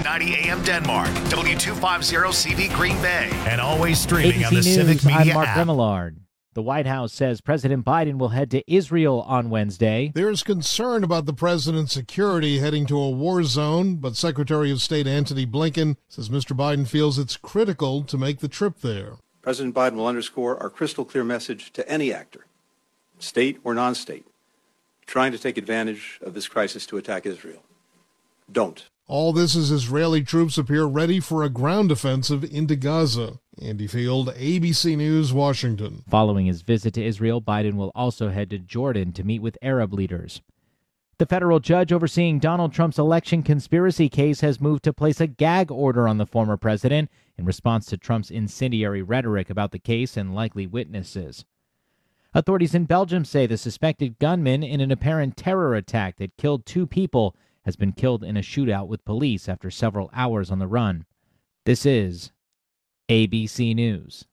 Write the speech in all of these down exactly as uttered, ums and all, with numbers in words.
ninety A M Denmark, W two fifty C V Green Bay, and always streaming A B C on the News, Civic Media I'm Mark app. Remillard. The White House says President Biden will head to Israel on Wednesday. There's concern about the president's security heading to a war zone, but Secretary of State Antony Blinken says Mister Biden feels it's critical to make the trip there. President Biden will underscore our crystal clear message to any actor, state or non-state, trying to take advantage of this crisis to attack Israel. Don't. All this as Israeli troops appear ready for a ground offensive into Gaza. Andy Field, A B C News, Washington. Following his visit to Israel, Biden will also head to Jordan to meet with Arab leaders. The federal judge overseeing Donald Trump's election conspiracy case has moved to place a gag order on the former president in response to Trump's incendiary rhetoric about the case and likely witnesses. Authorities in Belgium say the suspected gunman in an apparent terror attack that killed two people has been killed in a shootout with police after several hours on the run. This is A B C News.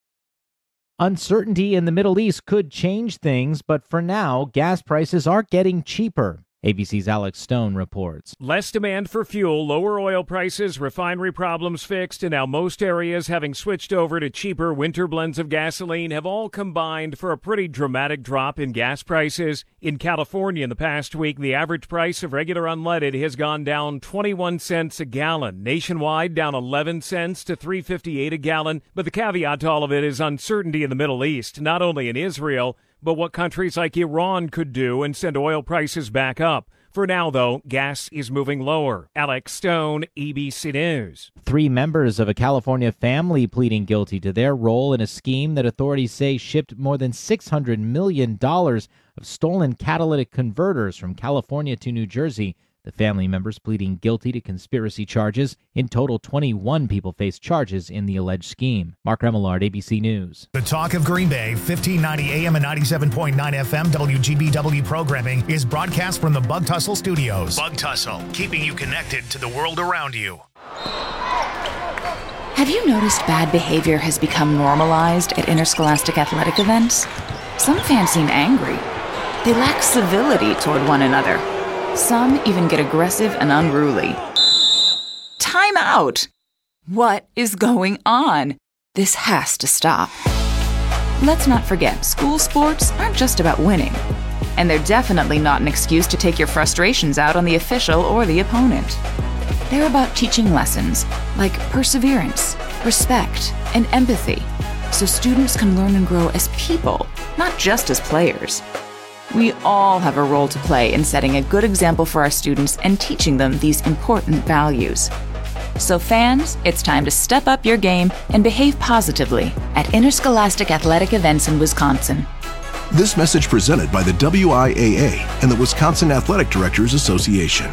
Uncertainty in the Middle East could change things, but for now, gas prices are getting cheaper. A B C's Alex Stone reports. Less demand for fuel, lower oil prices, refinery problems fixed, and now most areas having switched over to cheaper winter blends of gasoline have all combined for a pretty dramatic drop in gas prices. In California in the past week, the average price of regular unleaded has gone down twenty-one cents a gallon. Nationwide, down eleven cents to three fifty-eight a gallon. But the caveat to all of it is uncertainty in the Middle East, not only in Israel, but what countries like Iran could do and send oil prices back up. For now, though, gas is moving lower. Alex Stone, A B C News. Three members of a California family pleading guilty to their role in a scheme that authorities say shipped more than six hundred million dollars of stolen catalytic converters from California to New Jersey. The family members pleading guilty to conspiracy charges. In total, twenty-one people face charges in the alleged scheme. Mark Remillard, A B C News. The Talk of Green Bay, fifteen ninety A M and ninety-seven point nine F M W G B W programming is broadcast from the Bug Tussle Studios. Bug Tussle, keeping you connected to the world around you. Have you noticed bad behavior has become normalized at interscholastic athletic events? Some fans seem angry. They lack civility toward one another. Some even get aggressive and unruly. Time out! What is going on? This has to stop. Let's not forget, school sports aren't just about winning. And they're definitely not an excuse to take your frustrations out on the official or the opponent. They're about teaching lessons like perseverance, respect, and empathy, so students can learn and grow as people, not just as players. We all have a role to play in setting a good example for our students and teaching them these important values. So fans, it's time to step up your game and behave positively at interscholastic athletic events in Wisconsin. This message presented by the W I A A and the Wisconsin Athletic Directors Association.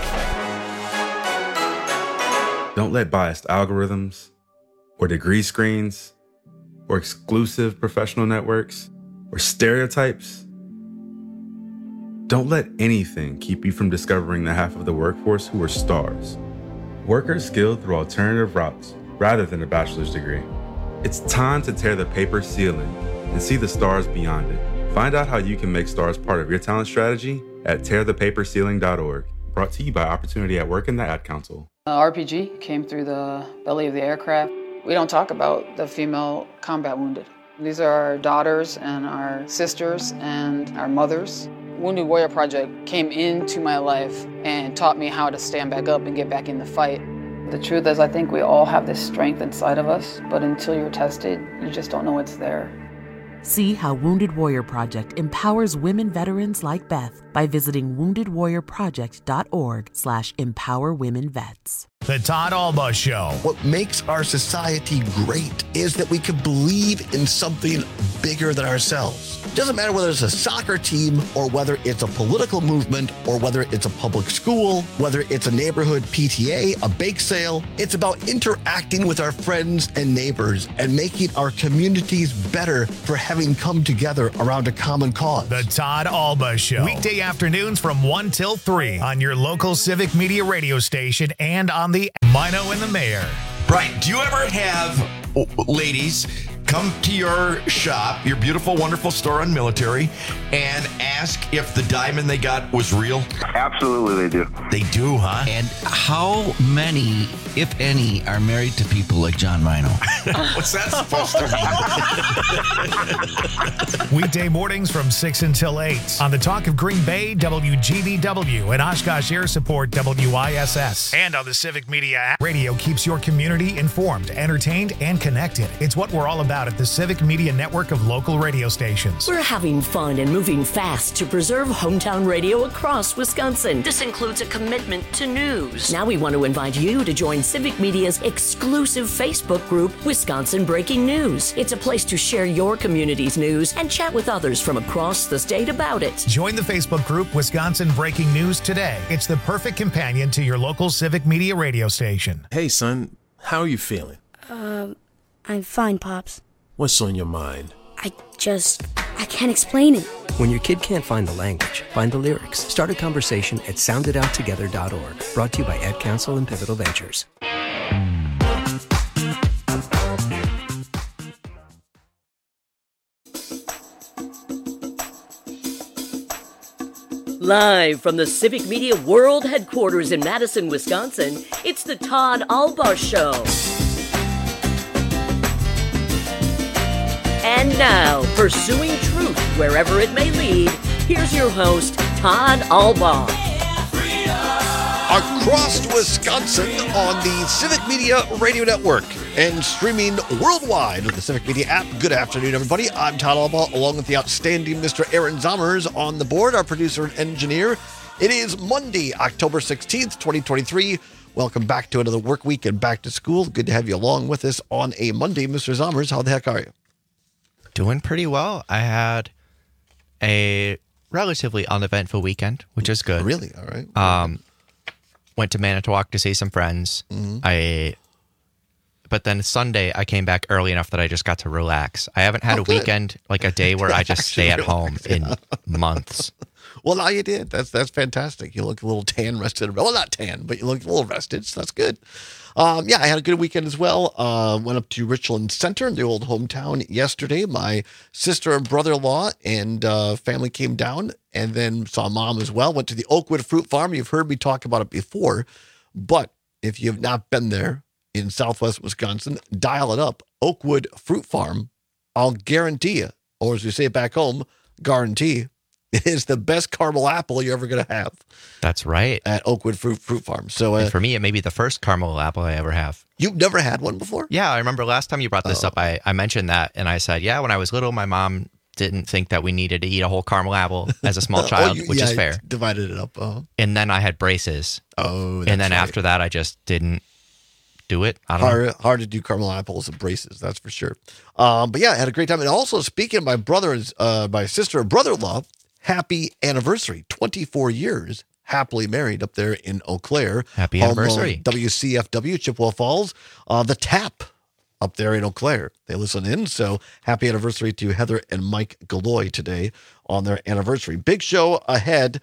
Don't let biased algorithms or degree screens or exclusive professional networks or stereotypes. Don't let anything keep you from discovering the half of the workforce who are stars. Workers skilled through alternative routes rather than a bachelor's degree. It's time to tear the paper ceiling and see the stars beyond it. Find out how you can make stars part of your talent strategy at tear the paper ceiling dot org. Brought to you by Opportunity at Work and the Ad Council. Uh, R P G came through the belly of the aircraft. We don't talk about the female combat wounded. These are our daughters and our sisters and our mothers. Wounded Warrior Project came into my life and taught me how to stand back up and get back in the fight. The truth is, I think we all have this strength inside of us, but until you're tested, you just don't know it's there. See how Wounded Warrior Project empowers women veterans like Beth by visiting wounded warrior project dot org slash empower women vets. The Todd Alba Show. What makes our society great is that we can believe in something bigger than ourselves. It doesn't matter whether it's a soccer team or whether it's a political movement or whether it's a public school, whether it's a neighborhood P T A, a bake sale. It's about interacting with our friends and neighbors and making our communities better for having come together around a common cause. The Todd Alba Show. Weekday afternoons from one till three on your local Civic Media radio station and on the Mino and the Mayor. Right. Do you ever have, ladies, come to your shop, your beautiful, wonderful store on Military, and ask if the diamond they got was real? Absolutely, they do. They do, huh? And how many, if any, are married to people like John Rhino? What's that supposed to mean? Weekday mornings from six until eight on the Talk of Green Bay, W G B W, and Oshkosh Air Support, W I S S. And on the Civic Media app. Radio keeps your community informed, entertained, and connected. It's what we're all about at the Civic Media network of local radio stations. We're having fun and moving fast to preserve hometown radio across Wisconsin. This includes a commitment to news. Now we want to invite you to join Civic Media's exclusive Facebook group, Wisconsin Breaking News. It's a place to share your community's news and chat with others from across the state about it. Join the Facebook group, Wisconsin Breaking News, today. It's the perfect companion to your local Civic Media radio station. Hey, son, how are you feeling? Um, I'm fine, Pops. What's on your mind? I just, I can't explain it. When your kid can't find the language, find the lyrics. Start a conversation at sound it out together dot org. Brought to you by Ad Council and Pivotal Ventures. Live from the Civic Media World Headquarters in Madison, Wisconsin, it's the Todd Albaugh Show. And now, pursuing truth wherever it may lead, here's your host, Todd Albaugh. Across Wisconsin on the Civic Media Radio Network and streaming worldwide with the Civic Media app. Good afternoon, everybody. I'm Todd Albaugh, along with the outstanding Mister Aaron Zommers on the board, our producer and engineer. It is Monday, October sixteenth, twenty twenty-three. Welcome back to another work week and back to school. Good to have you along with us on a Monday. Mister Zommers, how the heck are you? Doing pretty well. I had a relatively uneventful weekend, which is good. Really? All right. Um, went to Manitowoc to see some friends. Mm-hmm. I, but then Sunday I came back early enough that I just got to relax. I haven't had oh, a good. weekend, like a day where I just stay at home in months. Well, now you did. That's that's fantastic. You look a little tan, rested. Well, not tan, but you look a little rested, so that's good. Um, yeah, I had a good weekend as well. Uh, went up to Richland Center, the old hometown, yesterday. My sister and brother-in-law and uh, family came down, and then saw mom as well. Went to the Oakwood Fruit Farm. You've heard me talk about it before, but if you have not been there in southwest Wisconsin, dial it up. Oakwood Fruit Farm, I'll guarantee you, or as we say back home, guarantee, it is the best caramel apple you're ever going to have. That's right. At Oakwood Fruit Fruit Farm. So uh, for me, it may be the first caramel apple I ever have. You've never had one before? Yeah, I remember last time you brought this oh. up, I, I mentioned that, and I said, yeah, when I was little, my mom didn't think that we needed to eat a whole caramel apple as a small child, oh, you, which yeah, is fair. Divided it up. Uh-huh. And then I had braces. Oh, that's And then right. after that, I just didn't do it. I don't hard, know. hard to do caramel apples and braces, that's for sure. Um, but yeah, I had a great time. And also, speaking of my brother and uh, my sister and brother-in-law, happy anniversary, twenty-four years happily married up there in Eau Claire. Happy anniversary. W C F W, Chippewa Falls. Uh, the Tap up there in Eau Claire. They listen in, so happy anniversary to Heather and Mike Galloy today on their anniversary. Big show ahead.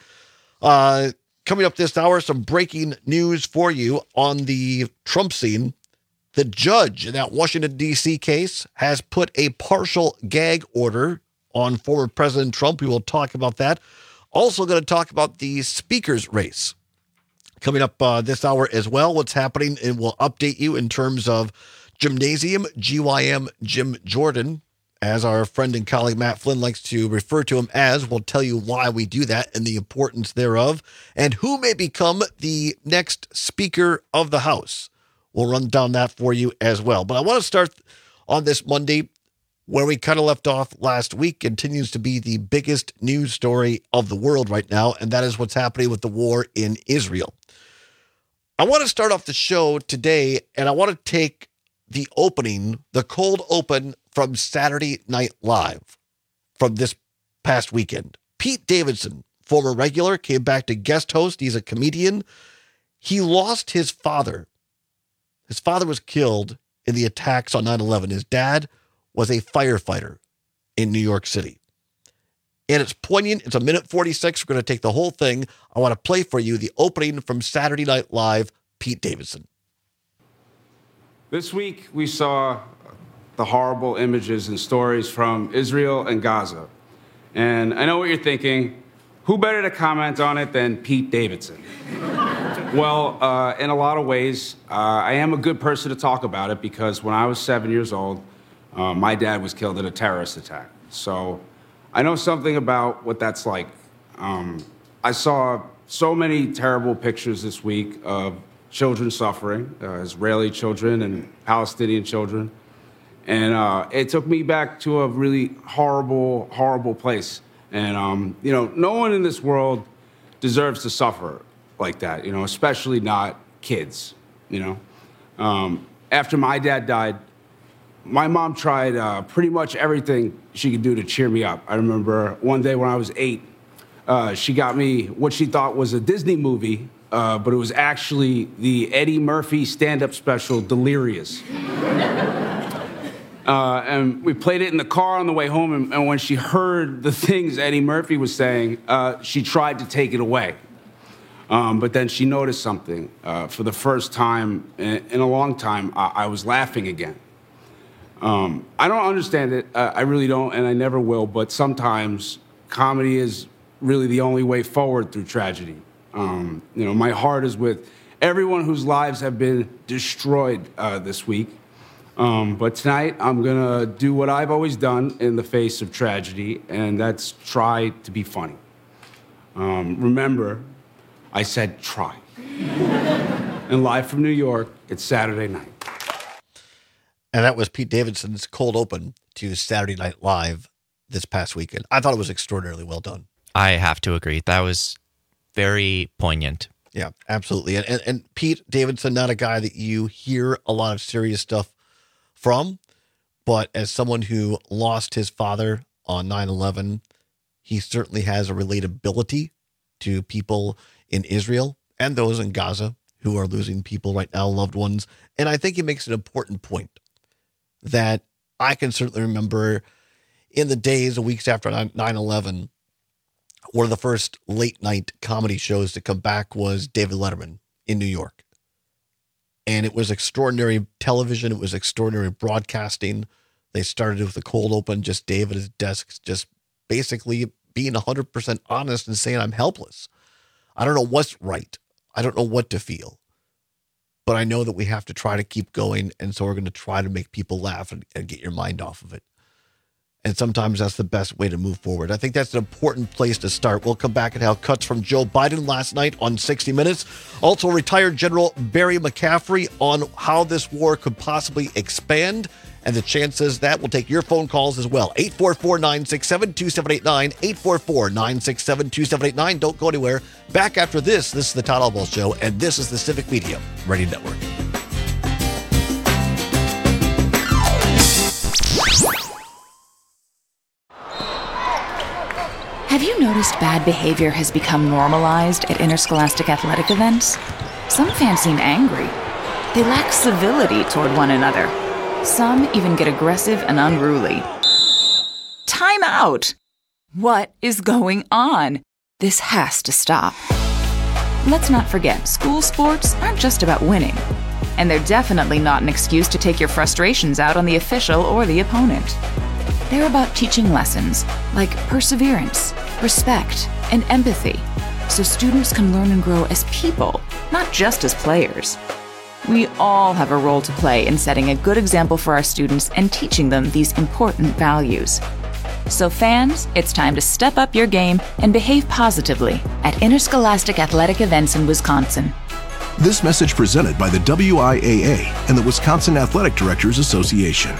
Uh, coming up this hour, some breaking news for you on the Trump scene. The judge in that Washington, D C case has put a partial gag order on former President Trump. We will talk about that. Also going to talk about the speaker's race coming up uh, this hour as well. What's happening, and we'll update you in terms of Gymnasium G Y M Jim Jordan, as our friend and colleague Matt Flynn likes to refer to him as. We'll tell you why we do that and the importance thereof, and who may become the next Speaker of the House. We'll run down that for you as well. But I want to start on this Monday where we kind of left off last week. Continues to be the biggest news story of the world right now, and that is what's happening with the war in Israel. I want to start off the show today, and I want to take the opening, the cold open from Saturday Night Live from this past weekend. Pete Davidson, former regular, came back to guest host. He's a comedian. He lost his father. His father was killed in the attacks on nine eleven. His dad was a firefighter in New York City. And it's poignant. It's a minute forty-six. We're going to take the whole thing. I want to play for you the opening from Saturday Night Live, Pete Davidson. This week, we saw the horrible images and stories from Israel and Gaza. And I know what you're thinking. Who better to comment on it than Pete Davidson? Well, uh, in a lot of ways, uh, I am a good person to talk about it because when I was seven years old, uh, my dad was killed in a terrorist attack. So I know something about what that's like. Um, I saw so many terrible pictures this week of children suffering, uh, Israeli children and Palestinian children. And uh, it took me back to a really horrible, horrible place. And, um, you know, no one in this world deserves to suffer like that, you know, especially not kids, you know. Um, after my dad died, my mom tried uh, pretty much everything she could do to cheer me up. I remember one day when I was eight, uh, she got me what she thought was a Disney movie, uh, but it was actually the Eddie Murphy stand-up special, Delirious. Uh, and we played it in the car on the way home, and, and when she heard the things Eddie Murphy was saying, uh, she tried to take it away. Um, but then she noticed something. Uh, for the first time in, in a long time, I, I was laughing again. Um, I don't understand it. Uh, I really don't, and I never will. But sometimes comedy is really the only way forward through tragedy. Um, you know, my heart is with everyone whose lives have been destroyed uh, this week. Um, but tonight, I'm gonna do what I've always done in the face of tragedy, and that's try to be funny. Um, remember, I said try. And live from New York, it's Saturday night. And that was Pete Davidson's cold open to Saturday Night Live this past weekend. I thought it was extraordinarily well done. I have to agree. That was very poignant. Yeah, absolutely. And, and, and Pete Davidson, not a guy that you hear a lot of serious stuff from, but as someone who lost his father on nine eleven, he certainly has a relatability to people in Israel and those in Gaza who are losing people right now, loved ones. And I think he makes an important point that I can certainly remember in the days and weeks after nine eleven, one of the first late night comedy shows to come back was David Letterman in New York. And it was extraordinary television. It was extraordinary broadcasting. They started with the cold open, just Dave at his desk, just basically being one hundred percent honest and saying, I'm helpless. I don't know what's right. I don't know what to feel. But I know that we have to try to keep going. And so we're going to try to make people laugh and, and get your mind off of it. And sometimes that's the best way to move forward. I think that's an important place to start. We'll come back and have cuts from Joe Biden last night on sixty minutes. Also, retired General Barry McCaffrey on how this war could possibly expand and the chances that. We'll take your phone calls as well. eight four four, nine six seven, two seven eight nine, eight four four, nine six seven, two seven eight nine. Don't go anywhere. Back after this, this is the Todd Oswalt Show, and this is the Civic Media Radio Network. Have you noticed bad behavior has become normalized at interscholastic athletic events? Some fans seem angry. They lack civility toward one another. Some even get aggressive and unruly. Time out! What is going on? This has to stop. Let's not forget, school sports aren't just about winning. And they're definitely not an excuse to take your frustrations out on the official or the opponent. They're about teaching lessons like perseverance, respect, and empathy, so students can learn and grow as people, not just as players. We all have a role to play in setting a good example for our students and teaching them these important values. So fans, it's time to step up your game and behave positively at interscholastic athletic events in Wisconsin. This message presented by the W I A A and the Wisconsin Athletic Directors Association.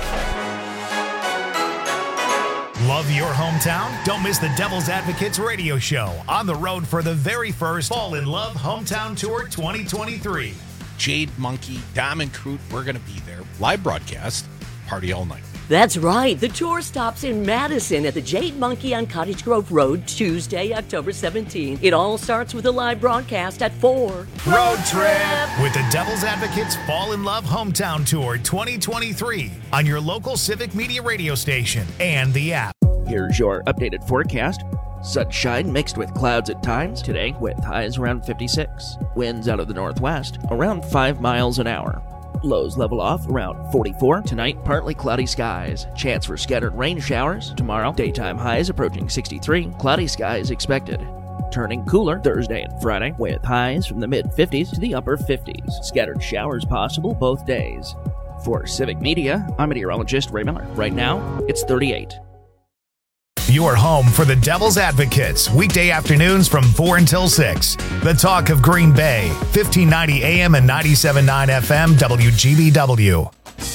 Love your hometown? Don't miss the Devil's Advocates radio show on the road for the very first Fall in Love Hometown Tour twenty twenty-three. Jade Monkey, Diamond Crute, we're going to be there. Live broadcast, party all night. That's right. The tour stops in Madison at the Jade Monkey on Cottage Grove Road, Tuesday, October seventeenth. It all starts with a live broadcast at four. Road trip with the Devil's Advocates Fall in Love Hometown Tour twenty twenty-three on your local Civic Media radio station and the app. Here's your updated forecast. Sunshine mixed with clouds at times today with highs around fifty-six. Winds out of the northwest around five miles an hour. Lows level off around forty-four. Tonight, partly cloudy skies. Chance for scattered rain showers. Tomorrow, daytime highs approaching sixty-three. Cloudy skies expected. Turning cooler Thursday and Friday, with highs from the mid-fifties to the upper fifties. Scattered showers possible both days. For Civic Media, I'm meteorologist Ray Miller. Right now, it's thirty-eight. Your home for the Devil's Advocates, weekday afternoons from four until six. The Talk of Green Bay, fifteen ninety A M and ninety-seven point nine F M, W G B W.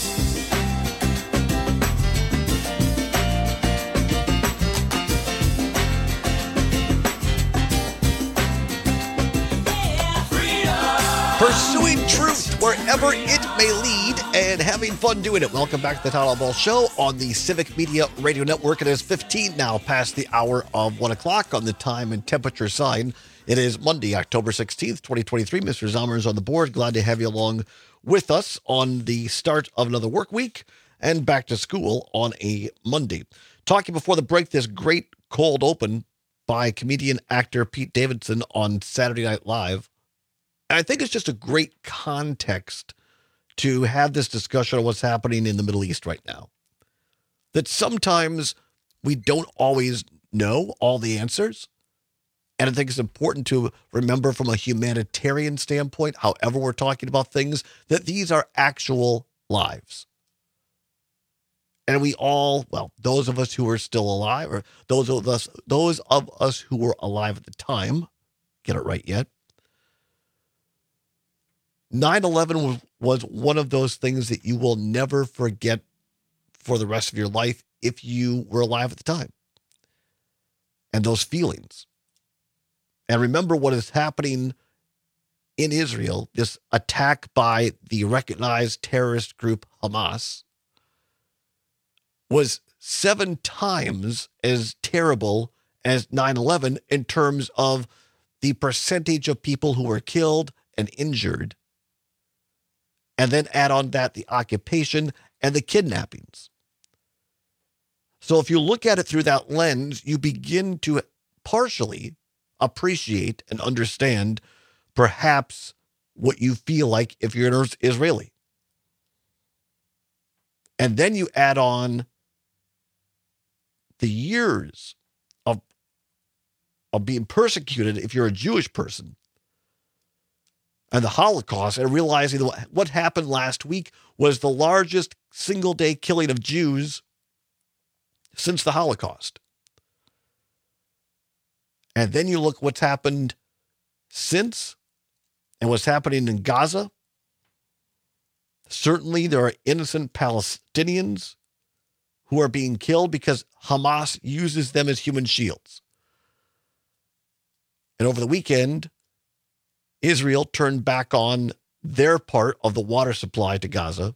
Pursuing truth wherever it may lead and having fun doing it. Welcome back to the Todd Ball Show on the Civic Media Radio Network. It is fifteen now past the hour of one o'clock on the time and temperature sign. It is Monday, October sixteenth, twenty twenty-three. Mister Zommer is on the board. Glad to have you along with us on the start of another work week and back to school on a Monday. Talking before the break, this great cold open by comedian actor Pete Davidson on Saturday Night Live. And I think it's just a great context to have this discussion on what's happening in the Middle East right now. That sometimes we don't always know all the answers. And I think it's important to remember from a humanitarian standpoint, however we're talking about things, that these are actual lives. And we all, well, those of us who are still alive, or those of us, those of us who were alive at the time, get it right yet, nine eleven was one of those things that you will never forget for the rest of your life if you were alive at the time. And those feelings. And remember what is happening in Israel, this attack by the recognized terrorist group Hamas, was seven times as terrible as nine eleven in terms of the percentage of people who were killed and injured. And then add on that the occupation and the kidnappings. So if you look at it through that lens, you begin to partially appreciate and understand perhaps what you feel like if you're an Israeli. And then you add on the years of, of being persecuted if you're a Jewish person. And the Holocaust, and realizing that what happened last week was the largest single-day killing of Jews since the Holocaust. And then you look what's happened since and what's happening in Gaza. Certainly there are innocent Palestinians who are being killed because Hamas uses them as human shields. And over the weekend, Israel turned back on their part of the water supply to Gaza